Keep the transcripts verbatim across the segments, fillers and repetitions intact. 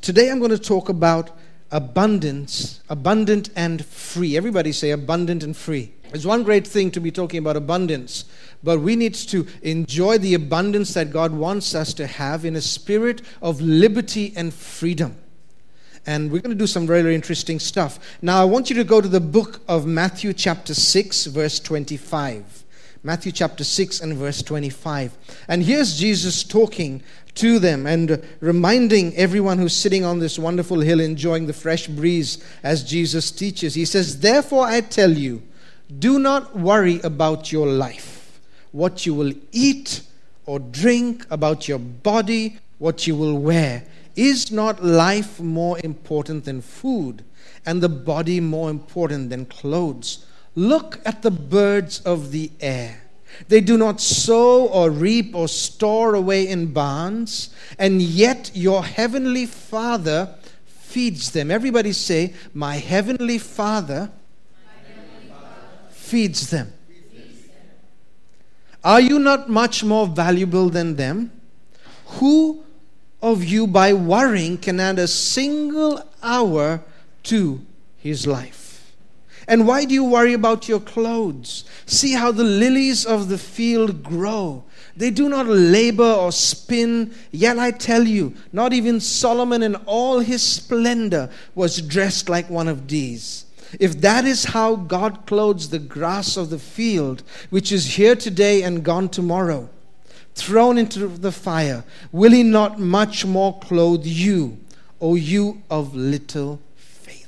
today I'm going to talk about abundance, abundant and free. Everybody say abundant and free. It's one great thing to be talking about abundance, but we need to enjoy the abundance that God wants us to have in a spirit of liberty and freedom. And we're going to do some very, very interesting stuff. Now, I want you to go to the book of Matthew chapter six, verse twenty-five. Matthew chapter six and verse twenty-five. And here's Jesus talking to them and reminding everyone who's sitting on this wonderful hill enjoying the fresh breeze as Jesus teaches. He says, "Therefore I tell you, do not worry about your life, what you will eat or drink, about your body, what you will wear. Is not life more important than food, and the body more important than clothes? Look at the birds of the air. They do not sow or reap or store away in barns, and yet your heavenly Father feeds them." Everybody say, "My heavenly Father, My heavenly Father feeds them. Feeds them. Are you not much more valuable than them? Who of you by worrying can add a single hour to his life? And why do you worry about your clothes? See how the lilies of the field grow. They do not labor or spin. Yet I tell you, not even Solomon in all his splendor was dressed like one of these. If that is how God clothes the grass of the field, which is here today and gone tomorrow, thrown into the fire, will he not much more clothe you, O you of little faith?"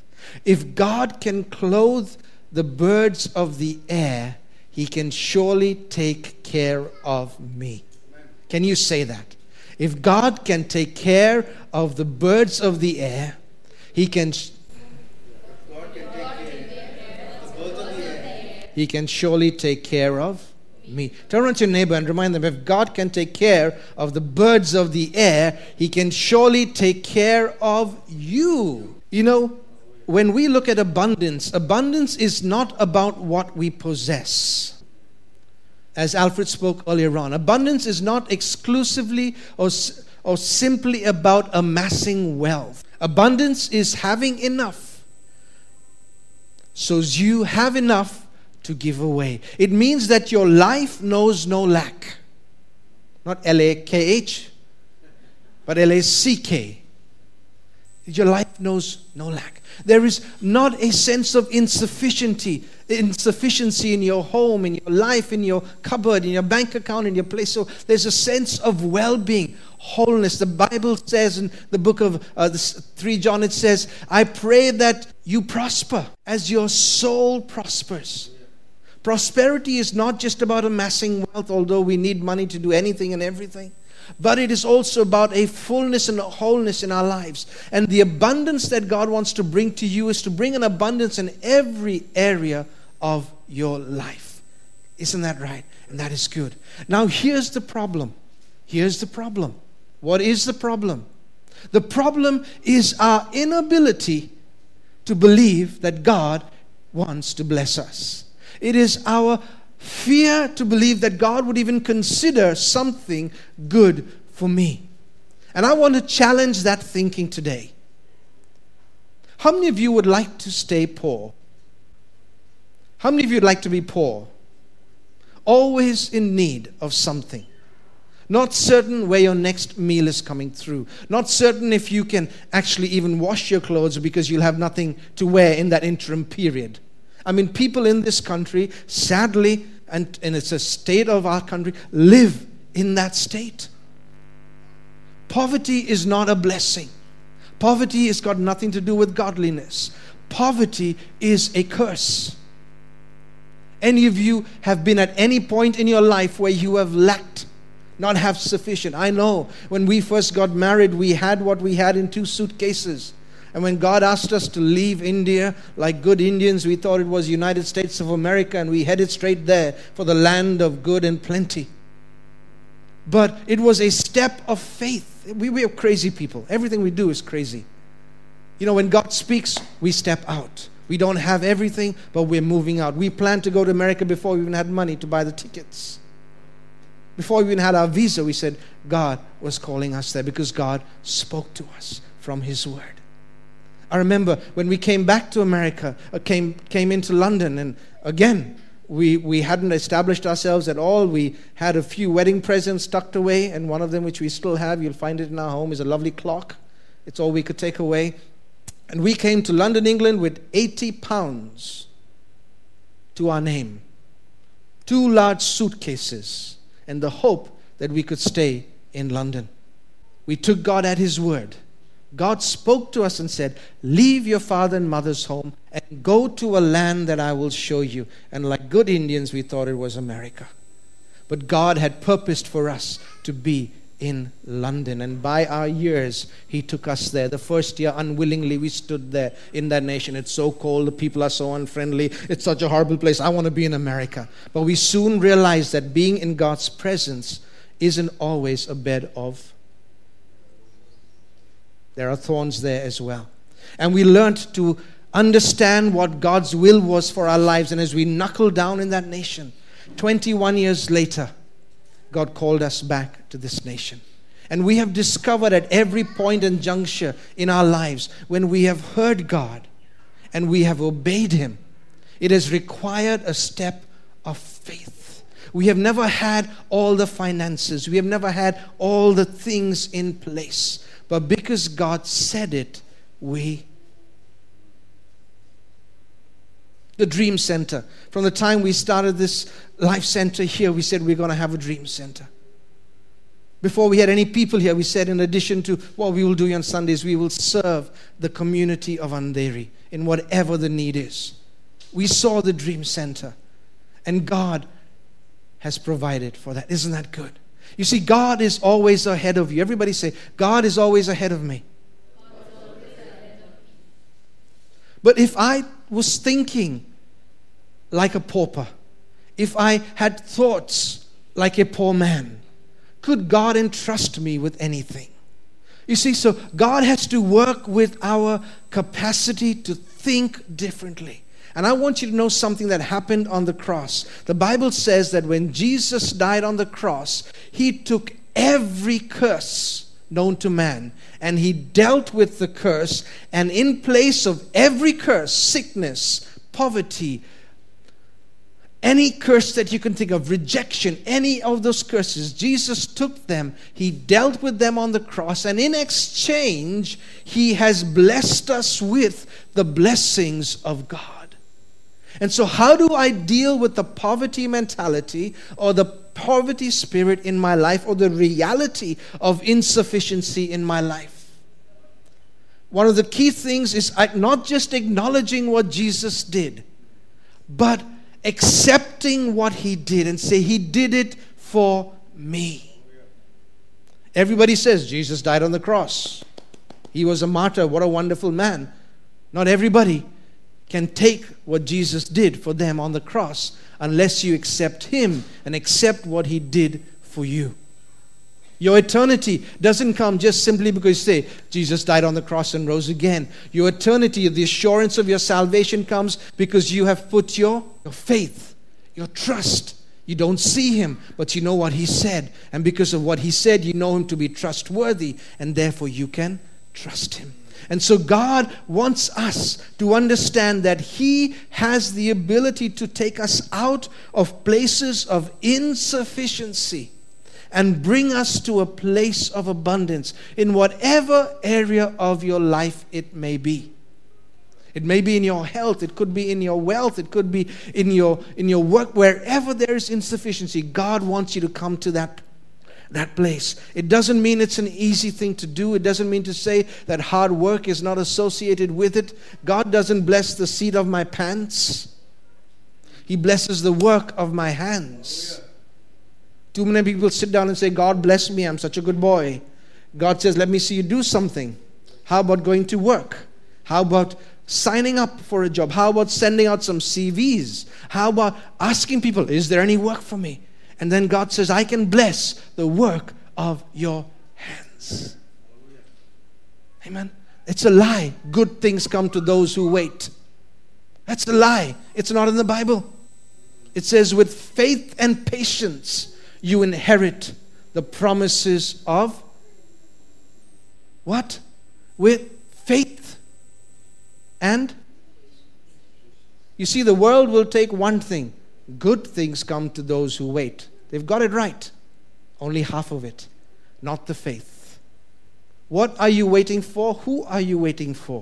If God can clothe the birds of the air, he can surely take care of me. Can you say that? If God can take care of the birds of the air, he can he can surely take care of me. Turn around to your neighbor and remind them, if God can take care of the birds of the air, he can surely take care of you. You know, when we look at abundance, abundance is not about what we possess. As Alfred spoke earlier on, abundance is not exclusively or, or simply about amassing wealth. Abundance is having enough, so you have enough to give away. It means that your life knows no lack. Not L A K H, but L A C K. Your life knows no lack. There is not a sense of insufficiency, insufficiency in your home, in your life, in your cupboard, in your bank account, in your place. So there's a sense of well-being, wholeness. The Bible says in the book of uh, the three John, it says, "I pray that you prosper as your soul prospers." Prosperity is not just about amassing wealth, although we need money to do anything and everything. But it is also about a fullness and a wholeness in our lives. And the abundance that God wants to bring to you is to bring an abundance in every area of your life. Isn't that right? And that is good. Now here's the problem. Here's the problem. What is the problem? The problem is our inability to believe that God wants to bless us. It is our fear to believe that God would even consider something good for me. And I want to challenge that thinking today. How many of you would like to stay poor? How many of you would like to be poor? Always in need of something. Not certain where your next meal is coming through. Not certain if you can actually even wash your clothes because you'll have nothing to wear in that interim period. I mean, people in this country, sadly, and, and it's a state of our country, live in that state. Poverty is not a blessing. Poverty has got nothing to do with godliness. Poverty is a curse. Any of you have been at any point in your life where you have lacked, not have sufficient? I know when we first got married, we had what we had in two suitcases. And when God asked us to leave India, like good Indians, we thought it was United States of America, and we headed straight there for the land of good and plenty. But it was a step of faith. We, we are crazy people. Everything we do is crazy. You know, when God speaks, we step out. We don't have everything, but we're moving out. We planned to go to America before we even had money to buy the tickets. Before we even had our visa, we said God was calling us there because God spoke to us from His Word. I remember when we came back to America, uh, came came into London, and again, we, we hadn't established ourselves at all. We had a few wedding presents tucked away, and one of them, which we still have, you'll find it in our home, is a lovely clock. It's all we could take away. And we came to London, England with eighty pounds to our name. Two large suitcases, and the hope that we could stay in London. We took God at His word. God spoke to us and said, leave your father and mother's home and go to a land that I will show you. And like good Indians, we thought it was America. But God had purposed for us to be in London. And by our years, He took us there. The first year, unwillingly, we stood there in that nation. It's so cold. The people are so unfriendly. It's such a horrible place. I want to be in America. But we soon realized that being in God's presence isn't always a bed of. There are thorns there as well. And we learned to understand what God's will was for our lives. And as we knuckled down in that nation, twenty-one years later, God called us back to this nation. And we have discovered at every point and juncture in our lives, when we have heard God and we have obeyed Him, it has required a step of faith. We have never had all the finances. We have never had all the things in place. But because God said it, we. The Dream Center. From the time we started this Life Center here, we said we're going to have a Dream Center. Before we had any people here, we said in addition to what we will do on Sundays, we will serve the community of Andheri in whatever the need is. We saw the Dream Center, and God has provided for that. Isn't that good? You see, God is always ahead of you. Everybody say, God is always ahead of me. But if I was thinking like a pauper, if I had thoughts like a poor man, could God entrust me with anything? You see, so God has to work with our capacity to think differently. And I want you to know something that happened on the cross. The Bible says that when Jesus died on the cross, He took every curse known to man, and He dealt with the curse, and in place of every curse, sickness, poverty, any curse that you can think of, rejection, any of those curses, Jesus took them, He dealt with them on the cross, and in exchange, He has blessed us with the blessings of God. And so how do I deal with the poverty mentality or the poverty spirit in my life, or the reality of insufficiency in my life? One of the key things is not just acknowledging what Jesus did, but accepting what He did and say, He did it for me. Everybody says Jesus died on the cross. He was a martyr. What a wonderful man. Not everybody can take what Jesus did for them on the cross unless you accept Him and accept what He did for you. Your eternity doesn't come just simply because you say, Jesus died on the cross and rose again. Your eternity, the assurance of your salvation, comes because you have put your, your faith, your trust. You don't see Him, but you know what He said. And because of what He said, you know Him to be trustworthy, and therefore you can trust Him. And so God wants us to understand that He has the ability to take us out of places of insufficiency and bring us to a place of abundance in whatever area of your life it may be. It may be in your health, it could be in your wealth, it could be in your, in your work. Wherever there is insufficiency, God wants you to come to that that place. It doesn't mean it's an easy thing to do. It doesn't mean to say that hard work is not associated with it. God doesn't bless the seat of my pants. He blesses the work of my hands. Too many people sit down and say, God bless me, I'm such a good boy. God says, let me see you do something. How about going to work? How about signing up for a job? How about sending out some C Vs? How about asking people, is there any work for me? And then God says, I can bless the work of your hands. Amen. It's a lie. Good things come to those who wait. That's a lie. It's not in the Bible. It says, with faith and patience, you inherit the promises of what? with faith. And you see, the world will take one thing. Good things come to those who wait. They've got it right. Only half of it, not the faith. What are you waiting for? Who are you waiting for?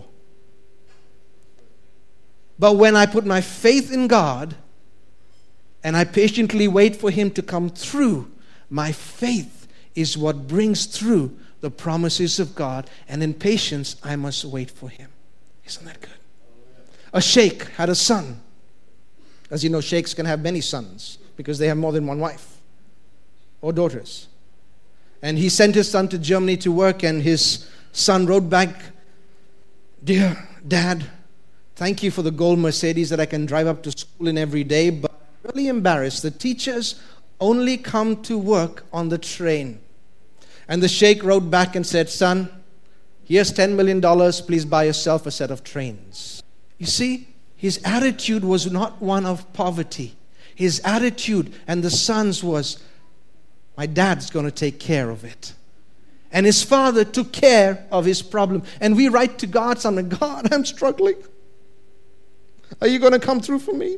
But when I put my faith in God and I patiently wait for Him to come through, my faith is what brings through the promises of God. And in patience, I must wait for Him. Isn't that good? A sheikh had a son. As you know, sheikhs can have many sons because they have more than one wife or daughters. And he sent his son to Germany to work, and his son wrote back, "Dear Dad, thank you for the gold Mercedes that I can drive up to school in every day, but I'm really embarrassed. The teachers only come to work on the train." And the sheikh wrote back and said, "Son, here's ten million dollars. Please buy yourself a set of trains." You see, his attitude was not one of poverty. His attitude and the son's was, my dad's going to take care of it. And his father took care of his problem. And we write to God something, "God, I'm struggling. Are you going to come through for me?"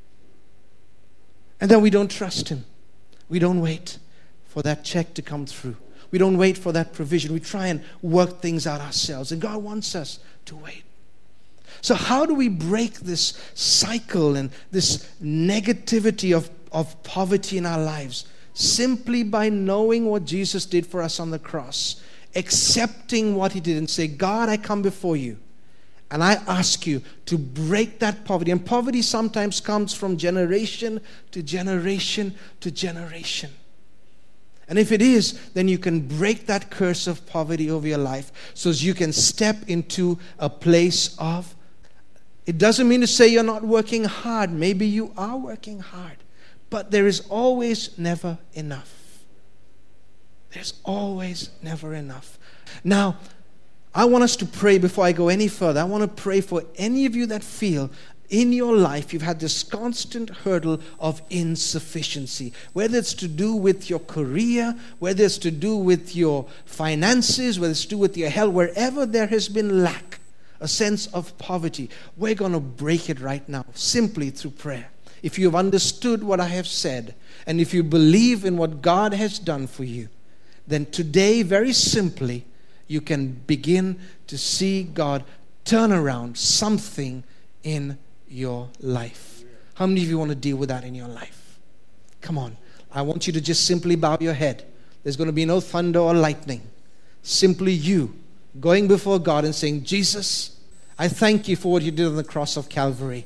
And then we don't trust Him. We don't wait for that check to come through. We don't wait for that provision. We try and work things out ourselves. And God wants us to wait. So how do we break this cycle and this negativity of, of poverty in our lives? Simply by knowing what Jesus did for us on the cross, accepting what He did, and say, "God, I come before you, and I ask you to break that poverty." And poverty sometimes comes from generation to generation to generation. And if it is, then you can break that curse of poverty over your life so as you can step into a place of, it doesn't mean to say you're not working hard. Maybe you are working hard. But there is always never enough. There's always never enough. Now, I want us to pray before I go any further. I want to pray for any of you that feel in your life you've had this constant hurdle of insufficiency. Whether it's to do with your career, whether it's to do with your finances, whether it's to do with your health, wherever there has been lack, a sense of poverty, we're going to break it right now, simply through prayer. If you've understood what I have said, and if you believe in what God has done for you, then today, very simply, you can begin to see God turn around something in your life. How many of you want to deal with that in your life? Come on. I want you to just simply bow your head. There's going to be no thunder or lightning. Simply you going before God and saying, "Jesus, I thank you for what you did on the cross of Calvary.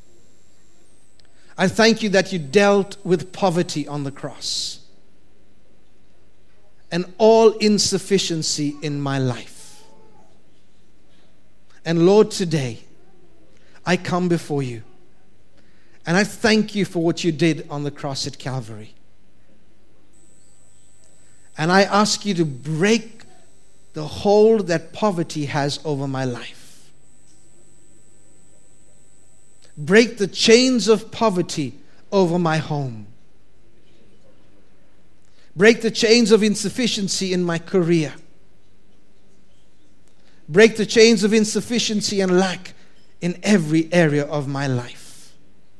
I thank you that you dealt with poverty on the cross and all insufficiency in my life. And Lord, today I come before you and I thank you for what you did on the cross at Calvary. And I ask you to break the hold that poverty has over my life. Break the chains of poverty over my home. Break the chains of insufficiency in my career. Break the chains of insufficiency and lack in every area of my life.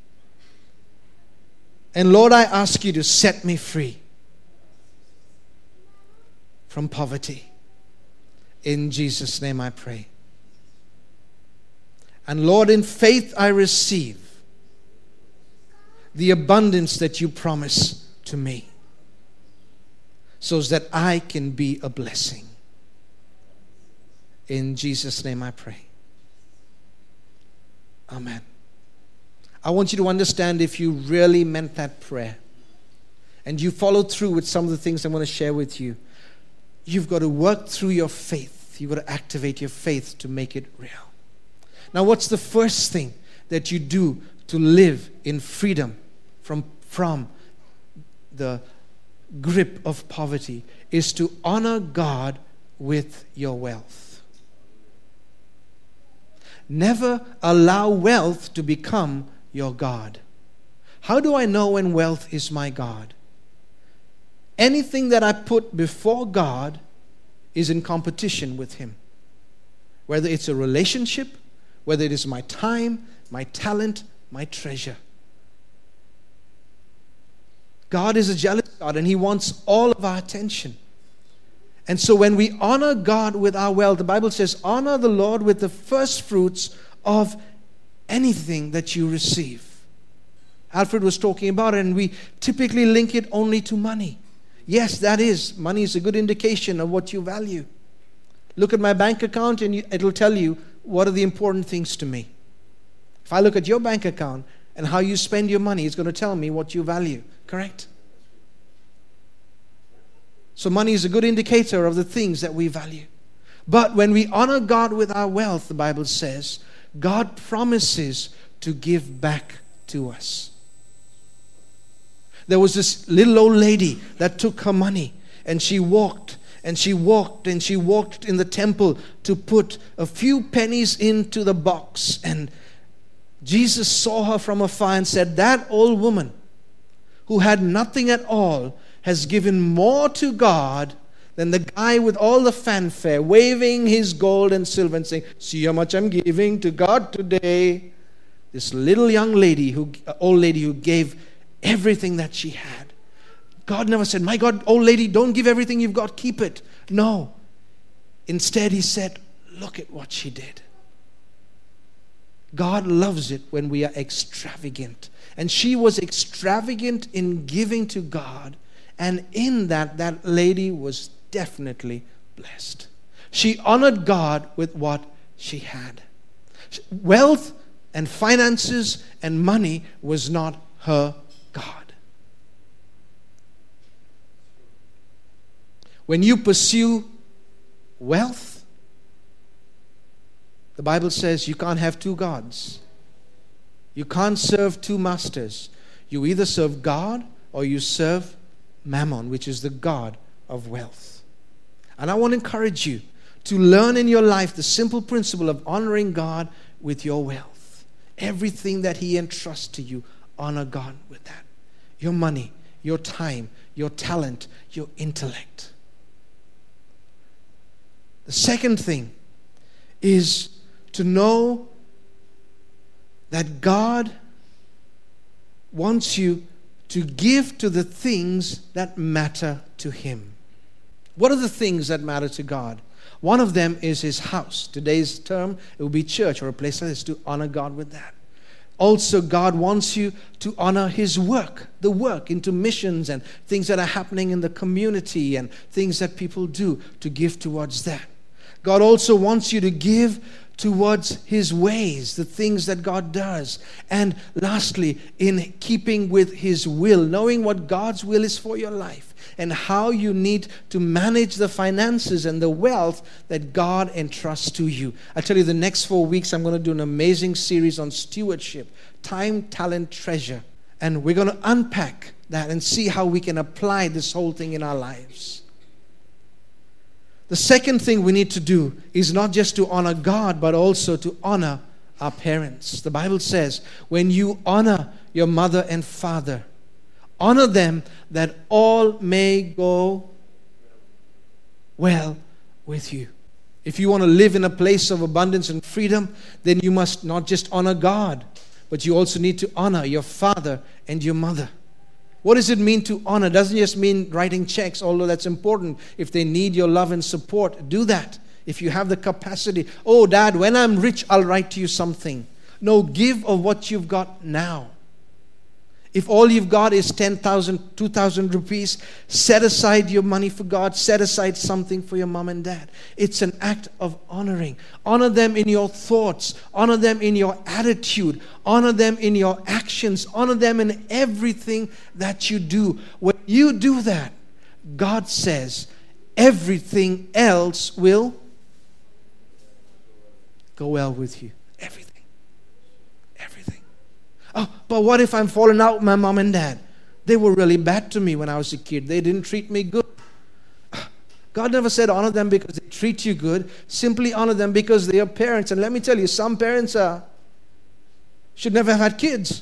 And Lord, I ask you to set me free from poverty. In Jesus' name I pray. And Lord, in faith I receive the abundance that you promise to me, so that I can be a blessing. In Jesus' name I pray. Amen. I want you to understand, if you really meant that prayer and you followed through with some of the things I'm going to share with you, you've got to work through your faith. You've got to activate your faith to make it real. Now, what's the first thing that you do to live in freedom from, from the grip of poverty? Is to honor God with your wealth. Never allow wealth to become your God. How do I know when wealth is my God? Anything that I put before God is in competition with Him. Whether it's a relationship, whether it is my time, my talent, my treasure. God is a jealous God, and He wants all of our attention. And so when we honor God with our wealth, the Bible says, honor the Lord with the first fruits of anything that you receive. Alfred was talking about it, and we typically link it only to money. Yes, that is. Money is a good indication of what you value. Look at my bank account and you, it'll tell you what are the important things to me. If I look at your bank account and how you spend your money, it's going to tell me what you value. Correct? So money is a good indicator of the things that we value. But when we honor God with our wealth, the Bible says, God promises to give back to us. There was this little old lady that took her money, and she walked and she walked and she walked in the temple to put a few pennies into the box. And Jesus saw her from afar and said, that old woman who had nothing at all has given more to God than the guy with all the fanfare, waving his gold and silver and saying, see how much I'm giving to God today. This little young lady, who, old lady who gave everything that she had. God never said, my God, old lady, don't give everything you've got, keep it. No. Instead, He said, look at what she did. God loves it when we are extravagant. And she was extravagant in giving to God. And in that, that lady was definitely blessed. She honored God with what she had. Wealth and finances and money was not her God. When you pursue wealth, the Bible says you can't have two gods. You can't serve two masters. You either serve God or you serve Mammon, which is the god of wealth. And I want to encourage you to learn in your life the simple principle of honoring God with your wealth. Everything that He entrusts to you, honor God with that. Your money, your time, your talent, your intellect. The second thing is to know that God wants you to give to the things that matter to Him. What are the things that matter to God? One of them is His house. Today's term, it will be church or a place like this, to honor God with that. Also, God wants you to honor His work, the work into missions and things that are happening in the community and things that people do, to give towards that. God also wants you to give towards His ways, the things that God does. And lastly, in keeping with His will, knowing what God's will is for your life and how you need to manage the finances and the wealth that God entrusts to you. I tell you, the next four weeks I'm going to do an amazing series on stewardship, time, talent, treasure. And we're going to unpack that and see how we can apply this whole thing in our lives. The second thing we need to do is not just to honor God, but also to honor our parents. The Bible says, when you honor your mother and father, honor them that all may go well with you. If you want to live in a place of abundance and freedom, then you must not just honor God, but you also need to honor your father and your mother. What does it mean to honor? It doesn't just mean writing checks, although that's important. If they need your love and support, do that. If you have the capacity. Oh, Dad, when I'm rich, I'll write to you something. No, give of what you've got now. If all you've got is ten thousand, two thousand rupees, set aside your money for God. Set aside something for your mom and dad. It's an act of honoring. Honor them in your thoughts. Honor them in your attitude. Honor them in your actions. Honor them in everything that you do. When you do that, God says everything else will go well with you. Everything. Everything. Oh, but what if I'm falling out with my mom and dad? They were really bad to me when I was a kid. They didn't treat me good. God never said honor them because they treat you good. Simply honor them because they are parents. And let me tell you, some parents are, should never have had kids.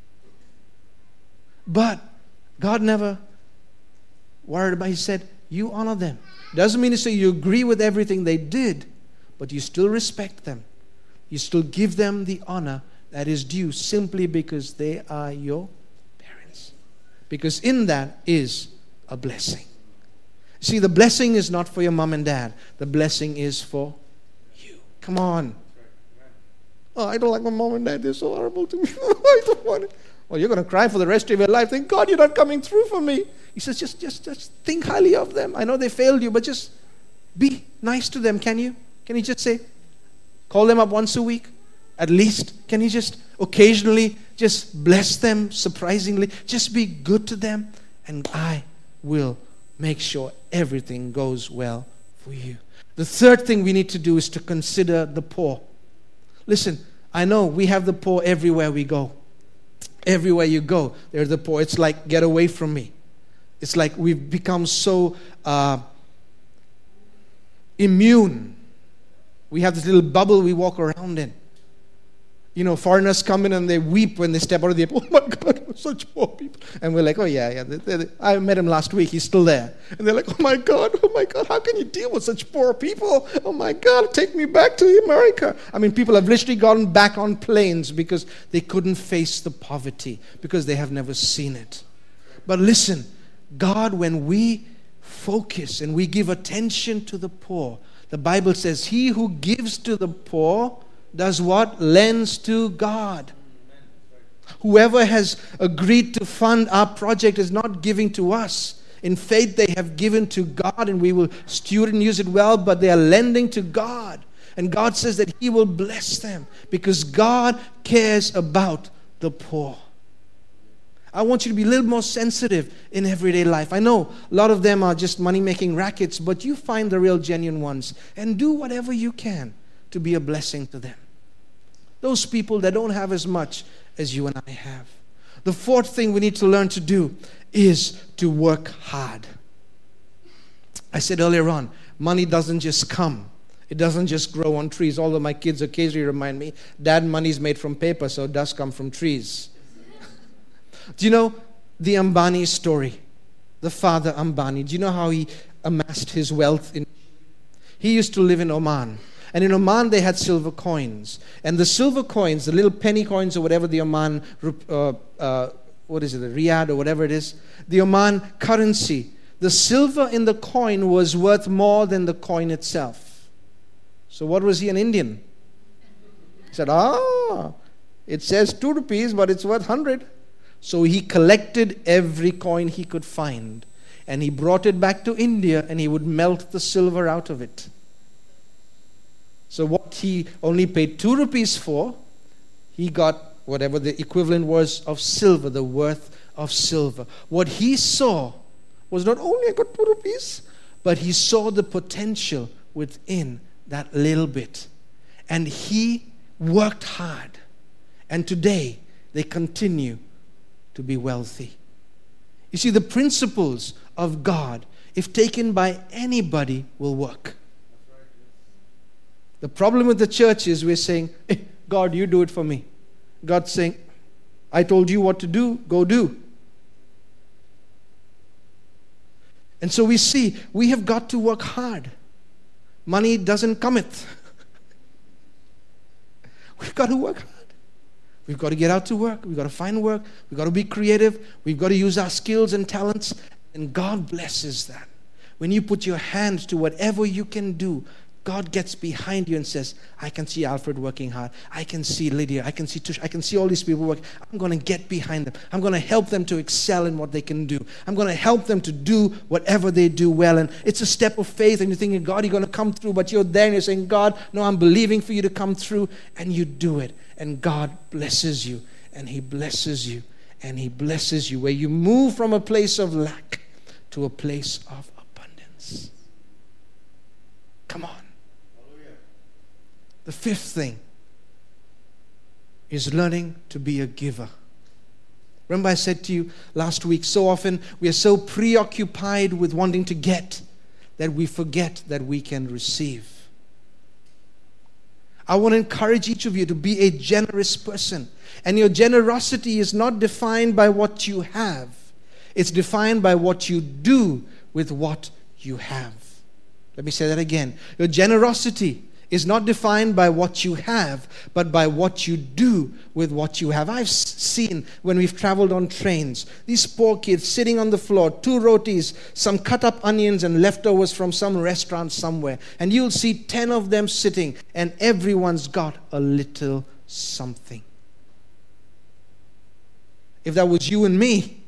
But God never worried about it. He said, you honor them. Doesn't mean to say you agree with everything they did, but you still respect them. You still give them the honor that is due simply because they are your parents. Because in that is a blessing. See, the blessing is not for your mom and dad. The blessing is for you. Come on. Oh, I don't like my mom and dad. They're so horrible to me. I don't want it. Well, you're going to cry for the rest of your life. Thank God you're not coming through for me. He says, just, just, just think highly of them. I know they failed you, but just be nice to them. Can you? Can you just say, call them up once a week? At least, can you just occasionally just bless them surprisingly? Just be good to them, and I will make sure everything goes well for you. The third thing we need to do is to consider the poor. Listen, I know we have the poor everywhere we go. Everywhere you go, there's the poor. It's like, get away from me. It's like we've become so uh, immune. We have this little bubble we walk around in. You know, foreigners come in and they weep when they step out of the airport. Oh my God, such poor people. And we're like, oh yeah, yeah. They, they, I met him last week. He's still there. And they're like, oh my God, oh my God, how can you deal with such poor people? Oh my God, take me back to America. I mean, people have literally gone back on planes because they couldn't face the poverty, because they have never seen it. But listen, God, when we focus and we give attention to the poor, the Bible says, he who gives to the poor does what? Lends to God. Whoever has agreed to fund our project is not giving to us. In faith, they have given to God, and we will steward and use it well, but they are lending to God. And God says that he will bless them because God cares about the poor. I want you to be a little more sensitive in everyday life. I know a lot of them are just money-making rackets, but you find the real genuine ones and do whatever you can to be a blessing to them. Those people that don't have as much as you and I have. The fourth thing we need to learn to do is to work hard. I said earlier on, money doesn't just come. It doesn't just grow on trees. Although my kids occasionally remind me, Dad, money's made from paper, so it does come from trees. Do you know the Ambani story? The father Ambani. Do you know how he amassed his wealth? In? He used to live in Oman. And in Oman, they had silver coins. And the silver coins, the little penny coins or whatever the Oman, uh, uh, what is it, the Riyadh or whatever it is, the Oman currency, the silver in the coin was worth more than the coin itself. So what was he, an Indian? He said, ah, it says two rupees, but it's worth hundred. So he collected every coin he could find. And he brought it back to India, and he would melt the silver out of it. So what he only paid two rupees for, he got whatever the equivalent was of silver, the worth of silver. What he saw was not only I got two rupees, but he saw the potential within that little bit. And he worked hard. And today, they continue to be wealthy. You see, the principles of God, if taken by anybody, will work. The problem with the church is we're saying, hey, God, you do it for me. God's saying, I told you what to do, go do. And so we see, we have got to work hard. Money doesn't cometh. We've got to work hard. We've got to get out to work. We've got to find work. We've got to be creative. We've got to use our skills and talents. And God blesses that. When you put your hand to whatever you can do, God gets behind you and says, I can see Alfred working hard. I can see Lydia. I can see Tush. I can see all these people work. I'm going to get behind them. I'm going to help them to excel in what they can do. I'm going to help them to do whatever they do well. And it's a step of faith. And you're thinking, God, you're going to come through. But you're there and you're saying, God, no, I'm believing for you to come through. And you do it. And God blesses you. And he blesses you. And he blesses you. Where you move from a place of lack to a place of abundance. Come on. The fifth thing is learning to be a giver. Remember I said to you last week, so often we are so preoccupied with wanting to get that we forget that we can receive. I want to encourage each of you to be a generous person. And your generosity is not defined by what you have. It's defined by what you do with what you have. Let me say that again. Your generosity is not defined by what you have, but by what you do with what you have. I've seen when we've traveled on trains, these poor kids sitting on the floor, two rotis, some cut up onions and leftovers from some restaurant somewhere. And you'll see ten of them sitting, and everyone's got a little something. If that was you and me,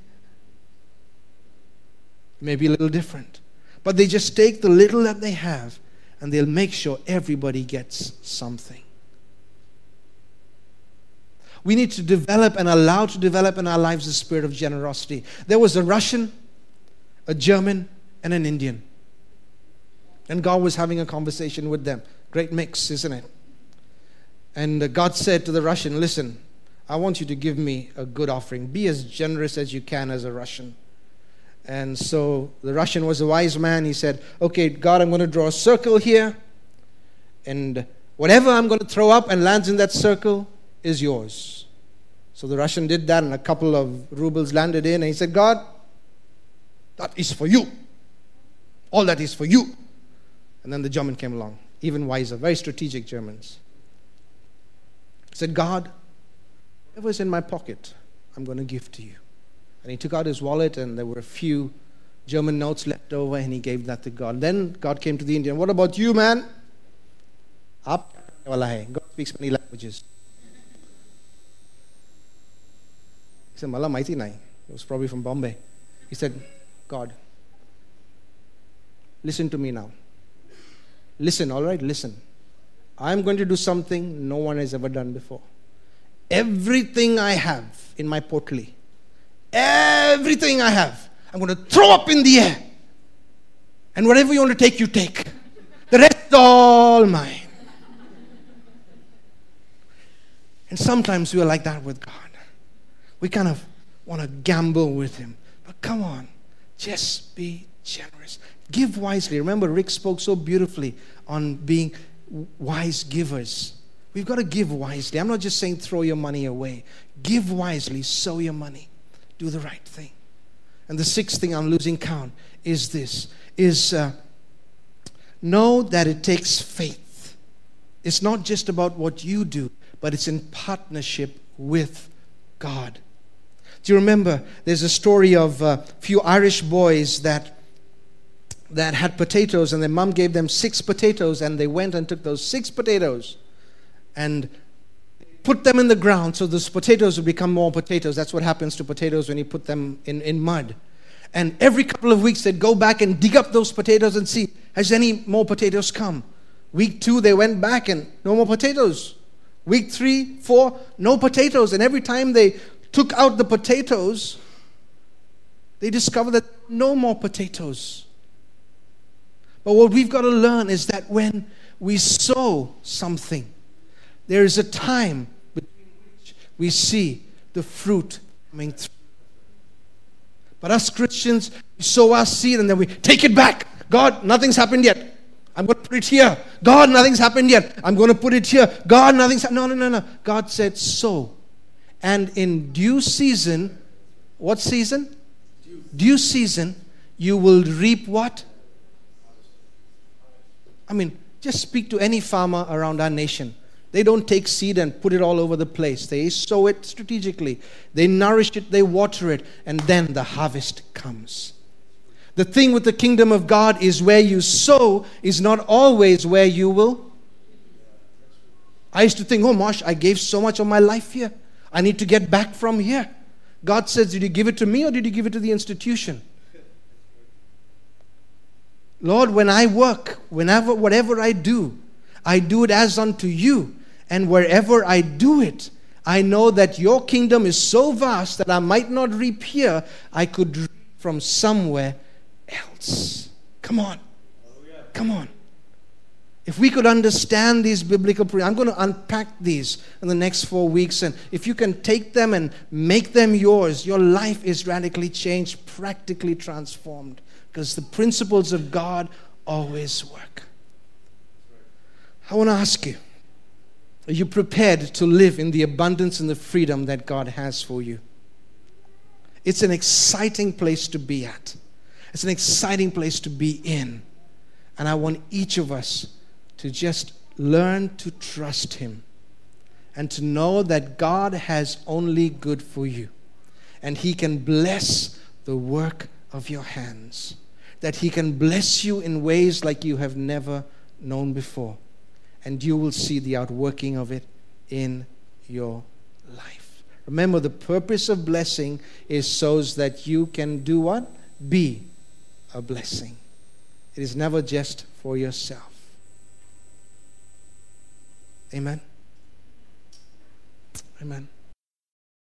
it may be a little different. But they just take the little that they have, and they'll make sure everybody gets something. We need to develop and allow to develop in our lives the spirit of generosity. There was a Russian, a German, and an Indian. And God was having a conversation with them. Great mix, isn't it? And God said to the Russian, listen, I want you to give me a good offering. Be as generous as you can as a Russian. And so the Russian was a wise man. He said, okay, God, I'm going to draw a circle here. And whatever I'm going to throw up and lands in that circle is yours. So the Russian did that, and a couple of rubles landed in. And he said, God, that is for you. All that is for you. And then the German came along, even wiser, very strategic Germans. He said, God, whatever's in my pocket, I'm going to give to you. And he took out his wallet, and there were a few German notes left over, and he gave that to God. Then God came to the Indian. What about you, man? Up. God speaks many languages. He said, Mala Maiti Nai. It was probably from Bombay. He said, God, listen to me now. Listen, all right, listen. I'm going to do something no one has ever done before. Everything I have in my potli, everything I have, I'm going to throw up in the air. And whatever you want to take, you take. The rest is all mine. And sometimes we are like that with God. We kind of want to gamble with Him. But come on, just be generous. Give wisely. Remember, Rick spoke so beautifully on being wise givers. We've got to give wisely. I'm not just saying throw your money away. Give wisely, sow your money. Do the right thing. And the sixth thing, I'm losing count, is this, is uh, know that it takes faith. It's not just about what you do, but it's in partnership with God. Do you remember, there's a story of a few Irish boys that that had potatoes, and their mom gave them six potatoes, and they went and took those six potatoes and put them in the ground so those potatoes would become more potatoes. That's what happens to potatoes when you put them in, in mud. And every couple of weeks they'd go back and dig up those potatoes and see, has any more potatoes come? Week two they went back and no more potatoes. Week three, four, no potatoes. And every time they took out the potatoes, they discovered that no more potatoes. But what we've got to learn is that when we sow something, there is a time between which we see the fruit coming through. But us Christians, we sow our seed and then we take it back. God, nothing's happened yet. I'm going to put it here. God, nothing's happened yet. I'm going to put it here. God, nothing's happened. No, no, no, no. God said sow. And in due season, what season? Due, due season, you will reap what? I mean, just speak to any farmer around our nation. They don't take seed and put it all over the place. They sow it strategically. They nourish it, they water it, and then the harvest comes. The thing with the kingdom of God is where you sow is not always where you will. I used to think, oh, Mosh, I gave so much of my life here. I need to get back from here. God says, did you give it to me or did you give it to the institution? Lord, when I work, whenever, whatever I do, I do it as unto you. And wherever I do it, I know that your kingdom is so vast that I might not reap here. I could reap from somewhere else. Come on. Come on. If we could understand these biblical principles, I'm going to unpack these in the next four weeks. And if you can take them and make them yours, your life is radically changed, practically transformed. Because the principles of God always work. I want to ask you, are you prepared to live in the abundance and the freedom that God has for you? It's an exciting place to be at. It's an exciting place to be in. And I want each of us to just learn to trust Him and to know that God has only good for you. And He can bless the work of your hands. That He can bless you in ways like you have never known before. And you will see the outworking of it in your life. Remember, the purpose of blessing is so that you can do what? Be a blessing. It is never just for yourself. Amen. Amen.